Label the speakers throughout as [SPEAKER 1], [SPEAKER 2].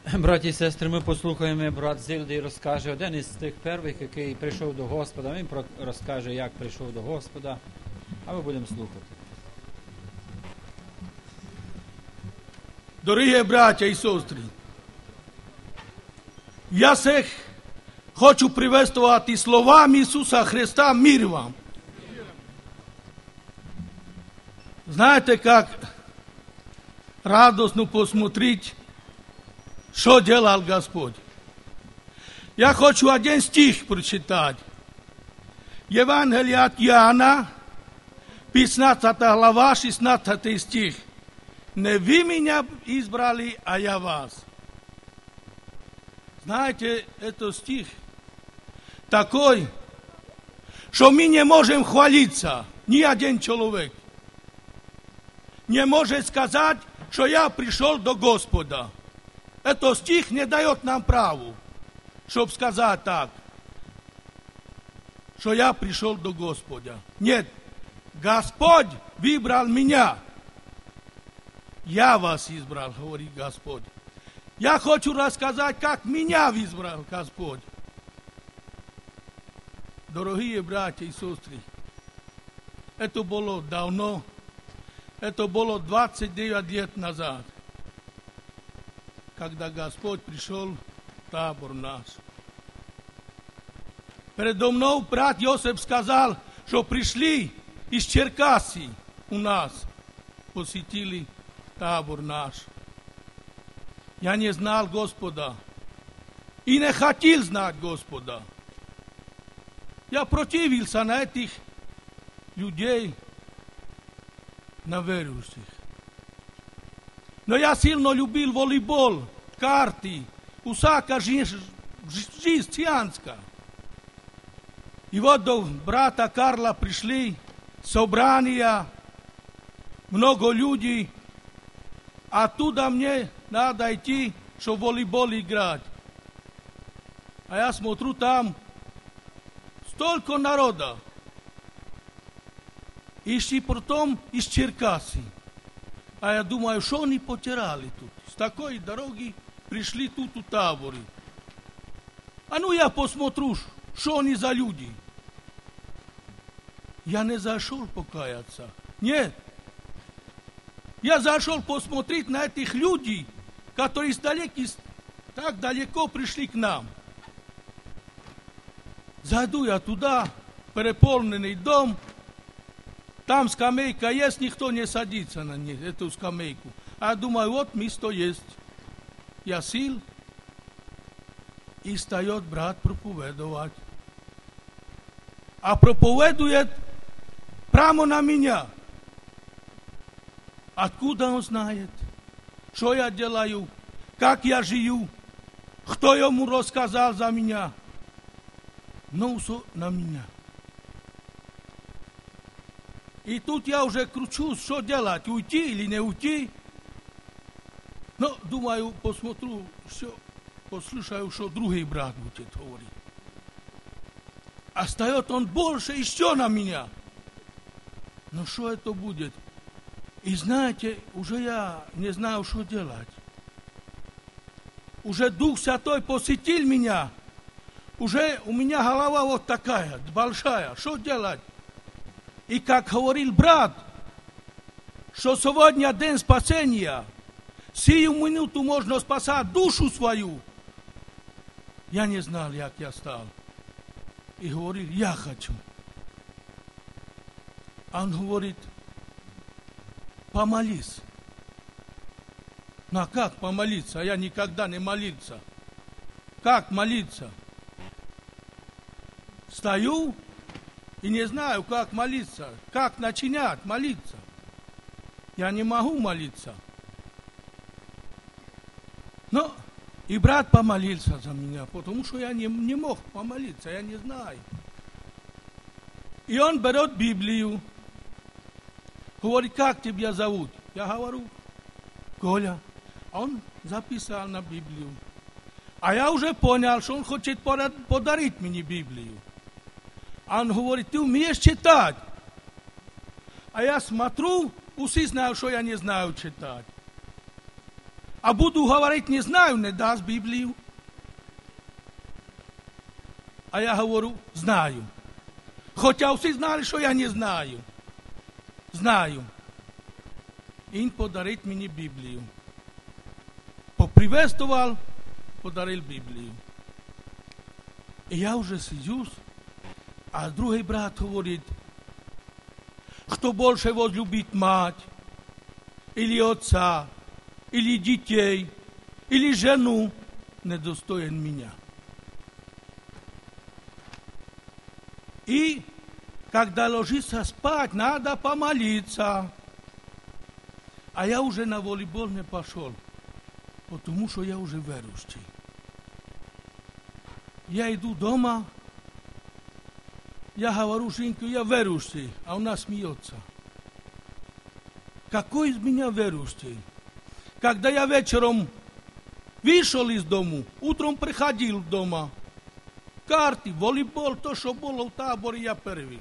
[SPEAKER 1] Браті і сестри, ми послухаємо, брат Зілдій розкаже один із тих перших, який прийшов до Господа. Він розкаже, як прийшов до Господа, а ми будемо слухати.
[SPEAKER 2] Дорогі браття і сестри, я всіх хочу приветствувати словами Ісуса Христа, мир вам. Знаете, как радостно посмотреть, что делал Господь. Я хочу один стих прочитать. Евангелие от Иоанна, 15 глава, 16 стих. Не вы меня избрали, а я вас. Знаете, это стих такой, что мы не можем хвалиться, ни один человек. Не может сказать, что я пришел до Господа. Этот стих не дает нам праву, чтобы сказать так, что я пришел до Господа. Нет, Господь выбрал меня. Я вас избрал, говорит Господь. Я хочу рассказать, как меня избрал Господь. Дорогие братья и сестры, это было давно, это было 29 лет назад, когда Господь пришел в табор наш. Передо мной брат Йосиф сказал, что пришли из Черкасии у нас, посетили табор наш. Я не знал Господа и не хотел знать Господа. Я противился на этих людей, на верующих. Но я сильно любил волейбол, карты, усака жизнь цианская. И вот до брата Карла пришли собрания, много людей. Оттуда мне надо идти, чтобы в волейбол играть. А я смотрю, там столько народа. И потом из Черкасии. А я думаю, что они потеряли тут. С такой дороги пришли тут у таборе. А ну я посмотрю, что они за люди. Я не зашел покаяться. Нет. Я зашел посмотреть на этих людей, которые так далеко пришли к нам. Зайду я туда, переполненный дом. Там скамейка есть, никто не садится на эту скамейку. А я думаю, вот место есть. Я сел, и встает брат проповедовать. А проповедует прямо на меня. Откуда он знает, что я делаю, как я живу, кто ему рассказал за меня? Ну, на меня. И тут я уже кручусь, что делать, уйти или не уйти. Но, думаю, посмотрю, послушаю, что другой брат будет говорить. А встает он больше еще на меня. Но что это будет? И знаете, уже я не знаю, что делать. Уже Дух Святой посетил меня. Уже у меня голова вот такая, большая. Что делать? И как говорил брат, что сегодня день спасения, сию минуту можно спасать душу свою. Я не знал, как я стал. И говорил, я хочу. Он говорит, помолись. Ну а как помолиться? Я никогда не молился. Как молиться? Стою и не знаю, как молиться, как начинать молиться. Я не могу молиться. Но и брат помолился за меня, потому что я не мог помолиться, я не знаю. И он берет Библию. Говорит, как тебя зовут? Я говорю, Коля. Он записал на Библию. А я уже понял, что он хочет подарить мне Библию. Он говорит, ты умеешь читать? А я смотрю, все знают, что я не знаю читать. а буду говорить, не знаю, не даст Библию. А я говорю, знаю. Хоча всі знали, що я не знаю. Знаю. І він подарив мені Біблію. Поприветствував, подарив Біблію. І я вже сидю, а другий брат говорить, хто більше возлюбить мать, или отца, или детей, или жену, недостоин меня. И когда ложиться спать, надо помолиться. А я уже на волейбол не пошел, потому что я уже верующий. Я иду дома, я говорю женке, я верующий, а она смеется. Какой из меня верующий? Когда я вечером вышел из дому, утром приходил дома, карты, волейбол, то, что было в таборе, я первый.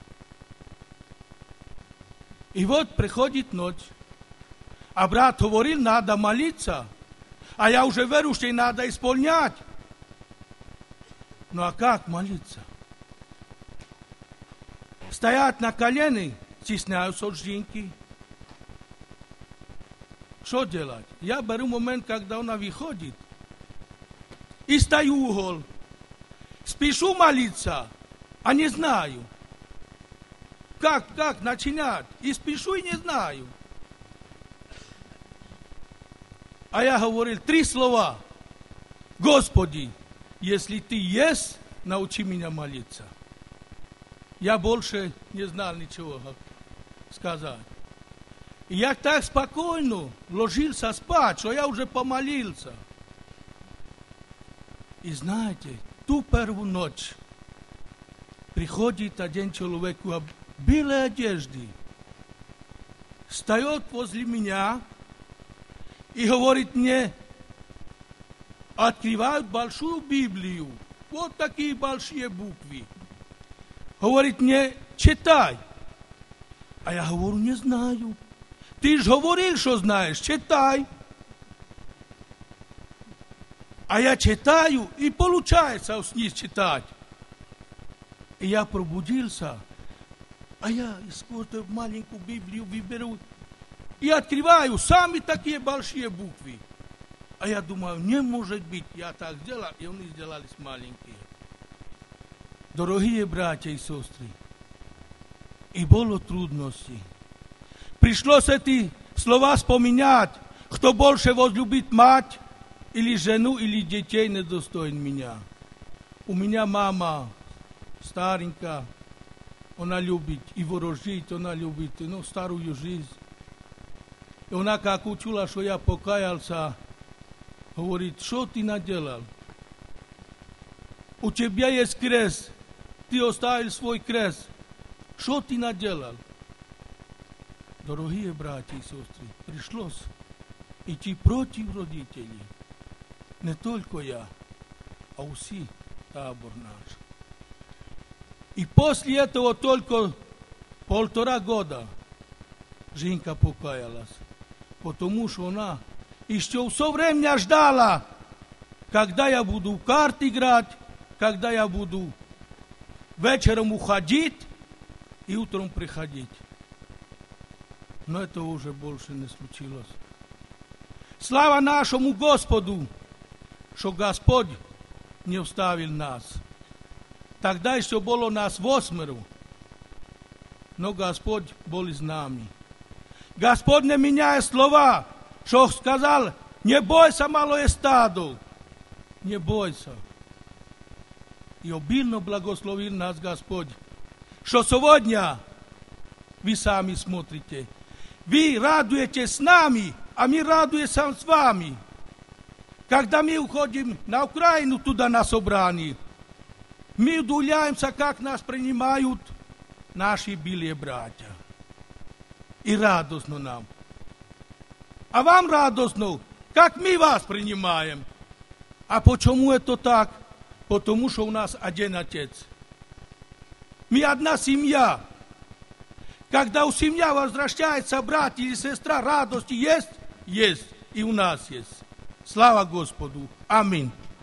[SPEAKER 2] И вот приходит ночь, а брат говорил, надо молиться, а я уже верующий, надо исполнять. Ну а как молиться? Стоять на колени, стесняются от жінки. Что делать? Я беру момент, когда она выходит, и стою в угол. Спешу молиться, а не знаю. Как начинать? И спешу, и не знаю. А я говорил 3 слова. Господи, если Ты есть, научи меня молиться. Я больше не знал ничего сказать. И я так спокойно ложился спать, что я уже помолился. И знаете, ту первую ночь приходит один человек в белой одежде, встает возле меня и говорит мне, открывают большую Библию, вот такие большие буквы. Говорит мне, читай. А я говорю, не знаю. Ты же говорил, что знаешь, читай. А я читаю, и получается с них читать. И я пробудился, а я из какой-то маленькую Библию выберу и открываю сами такие большие буквы. А я думаю, не может быть, я так сделал, и они сделались маленькие. Дорогие братья и сестры, и было трудности. Пришлось эти слова вспоминать, кто больше возлюбит мать, или жену, или детей, недостоин меня. У меня мама старенькая, она любит и ворожить, она любит старую жизнь. И она как учила, что я покаялся, говорит, что ты наделал? У тебя есть крест, ты оставил свой крест. Что ты наделал? Дорогие братья и сестры, пришлось идти против родителей. Не только я, а все табор наш. И после этого только 1,5 года Женька покаялась, потому что она еще все время ждала, когда я буду в карты играть, когда я буду вечером уходить и утром приходить. Но это уже больше не случилось. Слава нашему Господу, что Господь не оставил нас. Тогда еще было нас 8, но Господь был с нами. Господь не меняет слова, что сказал, не бойся, малое стадо, не бойся. И обильно благословил нас Господь, что сегодня вы сами смотрите. Вы радуетесь с нами, а мы радуемся с вами. Когда мы уходим на Украину туда на собрание, мы удивляемся, как нас принимают наши белые братья. И радостно нам. А вам радостно, как мы вас принимаем. А почему это так? Потому что у нас один Отец. Мы одна семья. Когда у семьи возвращается брат или сестра, радость есть? Есть. и у нас есть. Слава Господу. Аминь.